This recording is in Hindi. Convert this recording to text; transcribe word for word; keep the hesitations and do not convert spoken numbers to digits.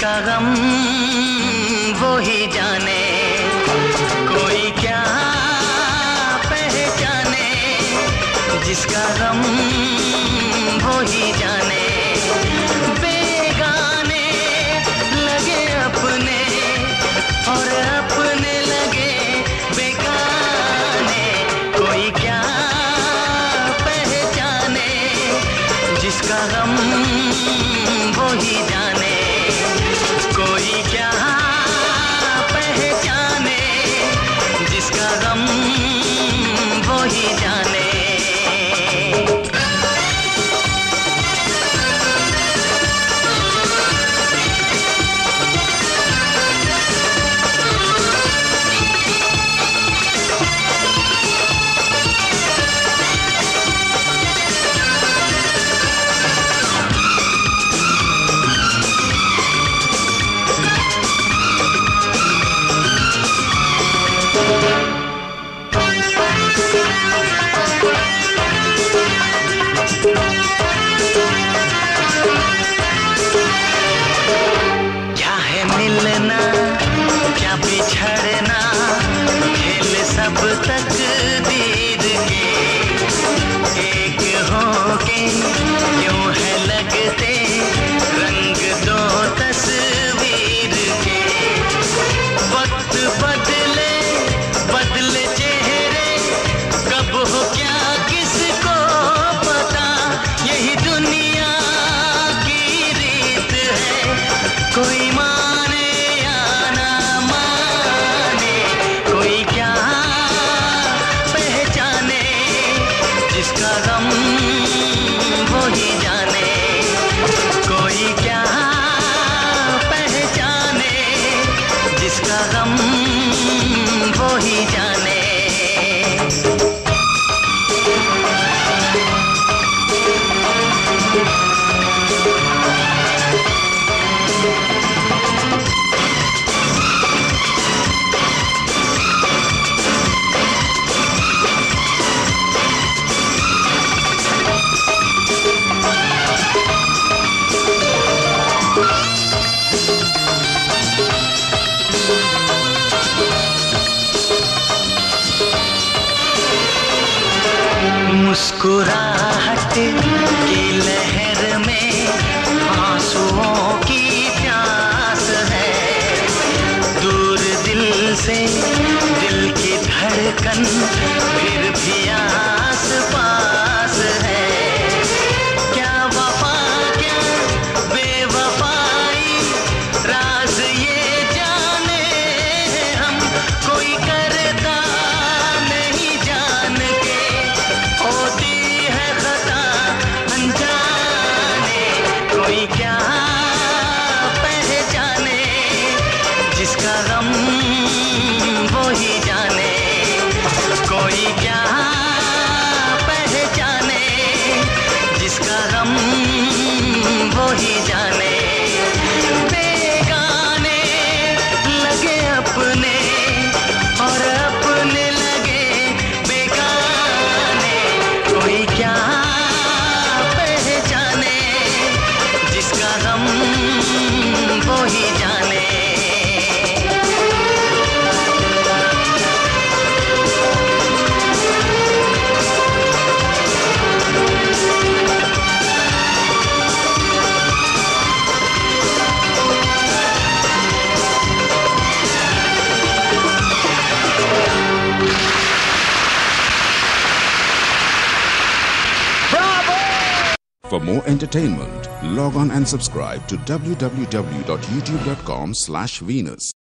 जिसका गम वो ही जाने, कोई क्या पहचाने, जिसका गम वो ही जाने। बेगाने लगे अपने और अपने लगे बेगाने, कोई क्या पहचाने, जिसका गम वो ही जाने, कोई क्या पहचाने, जिसका गम वो ही जाने। क्या है मिलना, क्या बिछड़ना, खेल सब तकदीर के, एक होके क्यों है लगते रंग दो तस्वीर के। वक्त बदले बदले चेहरे, कब हो क्या किसको पता, यही दुनिया की रीत है, कोई माने या ना माने, कोई क्या पहचाने, जिसका गम वो ही जाने, कोई क्या पहचाने, जिसका गम वो ही जाने। मुस्कुराहट की लहर में आंसुओं की प्यास है, दूर दिल से दिल की धड़कन फिर भी आस पास है। क्या वफा क्या बेवफाई, राज ये जाने हम, कोई करता नहीं जान के, होती है खता अनजाने, कोई क्या पहचाने, जिसका गम वो ही जाने, कोई क्या पहचाने, जिसका गम वो ही जाने। बेगाने लगे अपने और अपने लगे बेगाने, कोई क्या पहचाने, जिसका गम वो ही जाने। For more entertainment, log on and subscribe to w w w dot youtube dot com slash Venus.